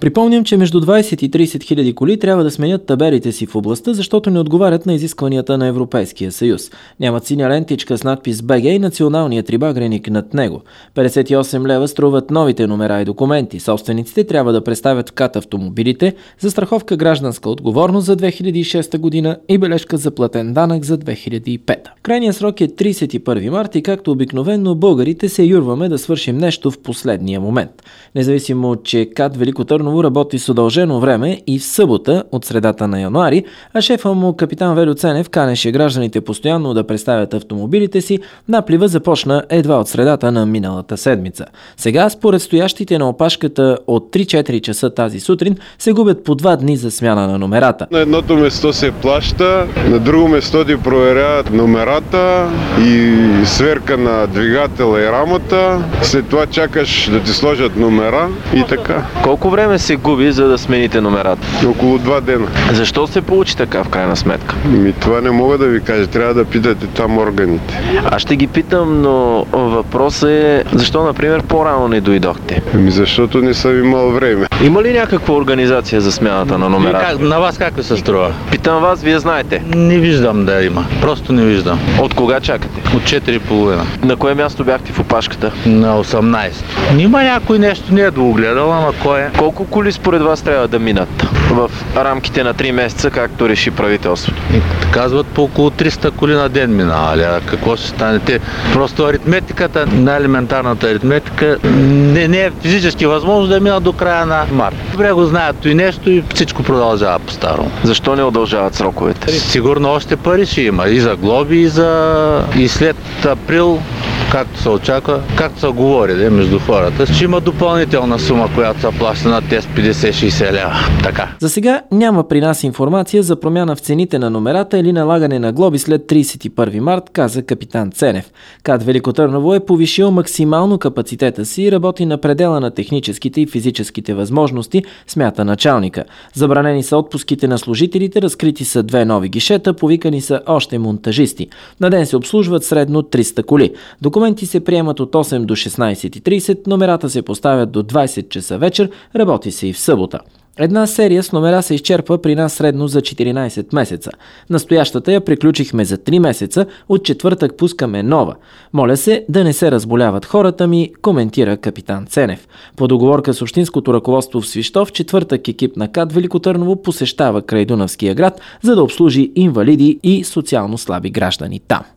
Припомням, че между 20 и 30 хиляди коли трябва да сменят табелите си в областта, защото не отговарят на изискванията на Европейския съюз. Нямат синя лентичка с надпис БГ и националният рибагреник над него. 58 лева струват новите номера и документи. Собствениците трябва да представят в КАТ автомобилите, застраховка гражданска отговорност за 2006 година и бележка за платен данък за 2005. Крайният срок е 31 март и както обикновено българите се юрваме да свършим нещо в последния момент. Независимо, че КАТ Велико Търново работи с удължено време и в събота от средата на януари, а шефа му капитан Велю Ценев канеше гражданите постоянно да представят автомобилите си, наплива започна едва от средата на миналата седмица. Сега, според стоящите на опашката от 3-4 часа тази сутрин, се губят по 2 дни за смяна на номерата. На едното место се плаща, на друго место ти проверяват номерата и сверка на двигателя и рамата. След това чакаш да ти сложат номера и така. Колко време се губи, за да смените номерата? Около 2 дена. Защо се получи така в крайна сметка? Това не мога да ви кажа, трябва да питате там органите. Аз ще ги питам, но въпросът е защо, например, по-рано не дойдохте? Защото не съм имал време. Има ли някаква организация за смяната на номерата? На вас как ви се струва? Питам вас, вие знаете. Не виждам да има. Просто не виждам. От кога чакате? От 4,5. На кое място бяхте в опашката? На 18. Нима някой нещо не е доогледал, ама кой е? Колко коли според вас трябва да минат в рамките на 3 месеца, както реши правителството? Казват по около 300 коли на ден минавали. А какво ще стане? Просто аритметиката, най-елементарната аритметика, не е физически възможно да минат до края на март. Добре го знаят и нещо и всичко продължава по-старо. Защо не удължават сроковете? Сигурно още пари ще има. И за глоби, и след април, както се очаква, както се говори между хората, ще има допълнителна сума, която се плаща на тези 50-60 лева. Така. За сега няма при нас информация за промяна в цените на номерата или налагане на глоби след 31 март, каза капитан Ценев. КАТ Велико Търново е повишил максимално капацитета си и работи на предела на техническите и физическите възможности, смята началника. Забранени са отпуските на служителите, разкрити са 2 нови гишета, повикани са още монтажисти. На ден се обслужват средно 300 коли. Документи се приемат от 8 до 16:30, номерата се поставят до 20 часа вечер, работи се и в събота. Една серия с номера се изчерпва при нас средно за 14 месеца. Настоящата я приключихме за 3 месеца, от четвъртък пускаме нова. Моля се да не се разболяват хората ми, коментира капитан Ценев. По договорка с общинското ръководство в Свищов, четвъртък екип на КАТ Велико Търново посещава край Дунавския град, за да обслужи инвалиди и социално слаби граждани там.